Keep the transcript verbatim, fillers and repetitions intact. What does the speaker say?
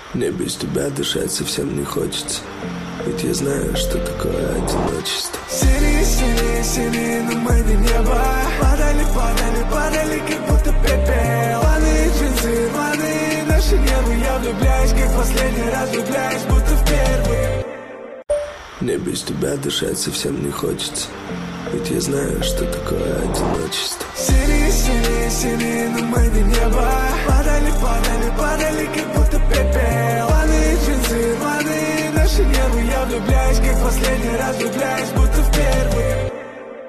Мне без тебя дышать совсем не хочется, ведь я знаю, что такое одиночество. Синие, синие, синие на море небо. Падали, падали, падали, как будто пепел. Рваные джинсы, рваные наши нервы. Я влюбляюсь, как последний раз влюбляюсь, будто в первый. Мне без тебя дышать совсем не хочется, ведь я знаю, что такое одиночество. Синие, синие, синие на море небо.